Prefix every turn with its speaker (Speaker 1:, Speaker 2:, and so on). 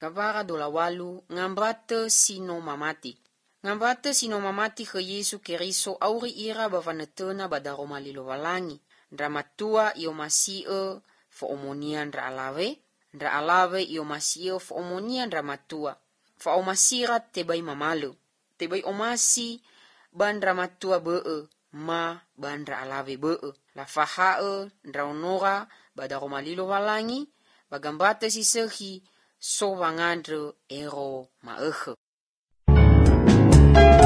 Speaker 1: Gavara dola walu ngambate sino mamati. Ngambate sino mamati ke Yesu Keriso auri ira bavanetena badaroma lilo walangi. Ndra matua iyo masie fo omonia ndra alave iyo masie fo omonia ndra matua. Fa omasira tebai mamalu. Tebai omasi bandra matua bee ma bandra alave bee. La fahae ndra onora badaroma lilo walangi bagambate sisehi so wangandre ero maehe.